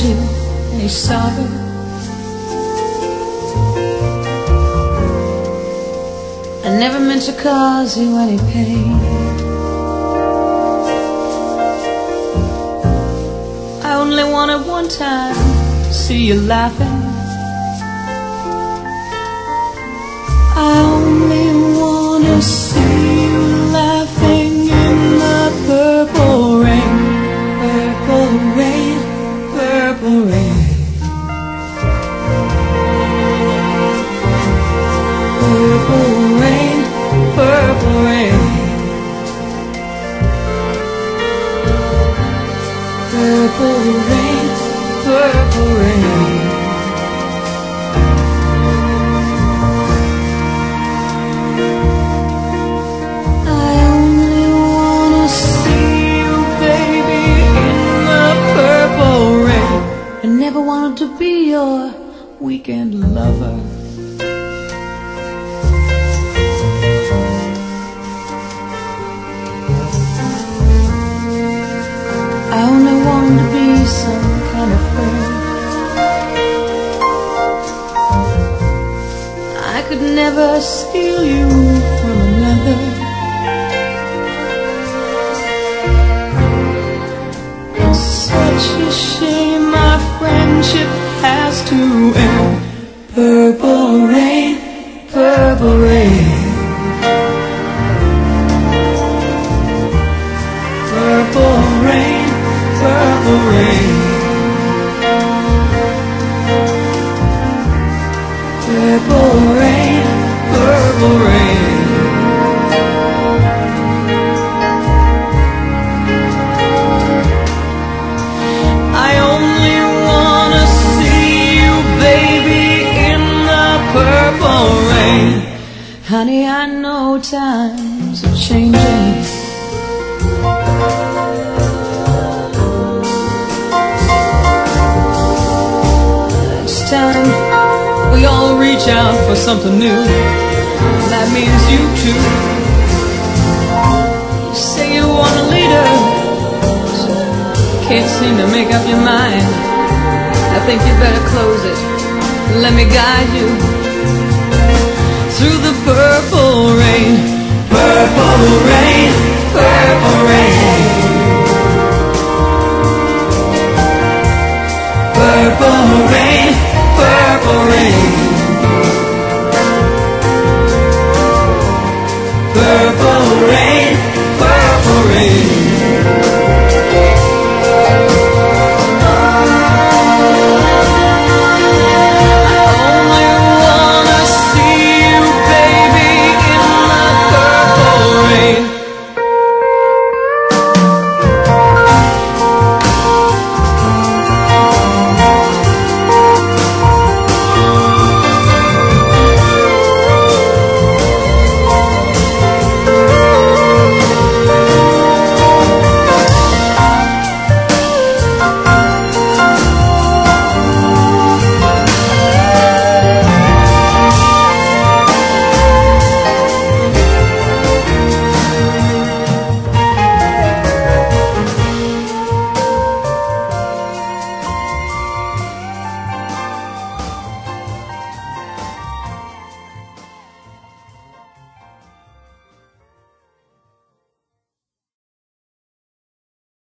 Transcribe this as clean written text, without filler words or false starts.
you any sorrow. I never meant to cause you any pain. I only wanted one time to see you laughing. I only wanna see you laughing in the purple rain, purple rain, purple rain, purple rain, purple rain, purple rain, purple rain. I never wanted to be your weekend lover. I only wanted to be some kind of friend. I could never steal you from another. It's such a shame our friendship has to end. Purple rain, purple rain, purple rain, purple rain, purple rain, purple rain. Honey, I know times are changing. It's time we all reach out for something new. That means you too. You say you want a leader, can't seem to make up your mind. I think you better close it. Let me guide you through the purple rain, purple rain, purple rain, purple